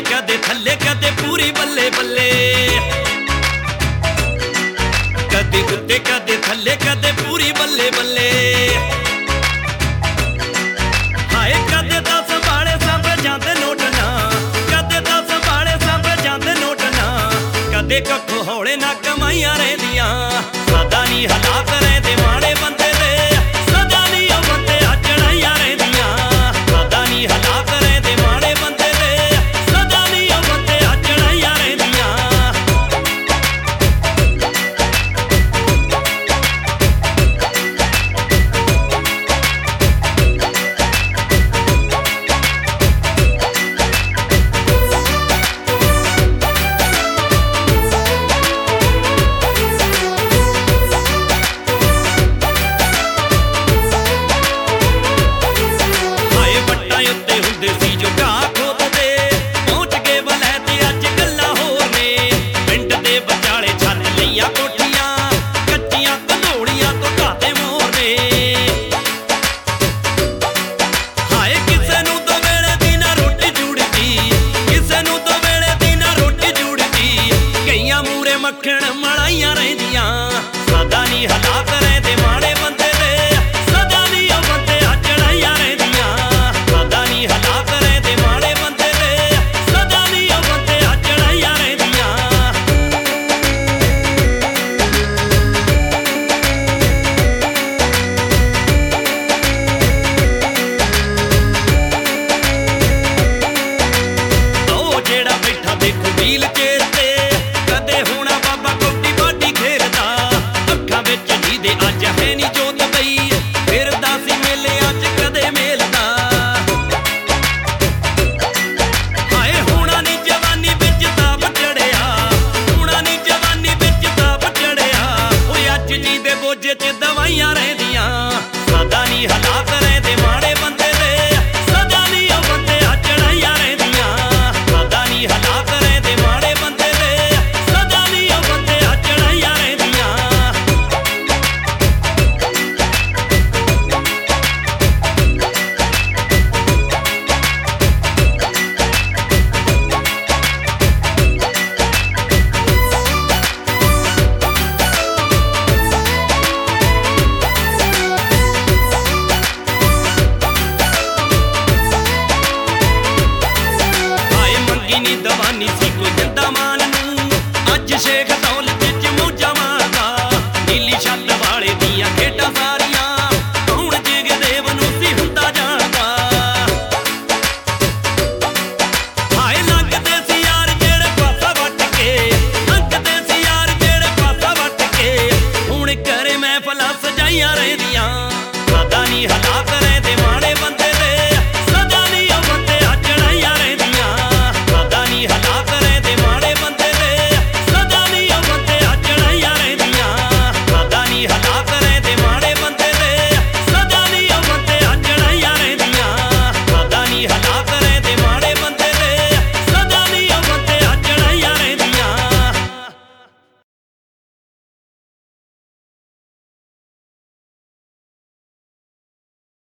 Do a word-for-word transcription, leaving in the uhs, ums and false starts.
कदे थल्ले कदे पूरी बल्ले बल्ले, कदे उत्ते कदे थल्ले कदे पूरी बल्ले बल्ले। हाय कदे दा संभाले सांभे जांदे नोट ना, कदे दा संभाले सांभे जांदे नोट ना, कदे कखो हौले ना कमाईयां रहिंदियां, सदा नी हालात रहिंदे माड़े बंदे दे, सदा नी ओ बंदे चढ़ाईयां रहिंदियां, सदा नी हालात रहिंदे माड़े बंदे दे, सदा नी ओ बंदे चढ़ाईयां रहिंदियां। मक्खन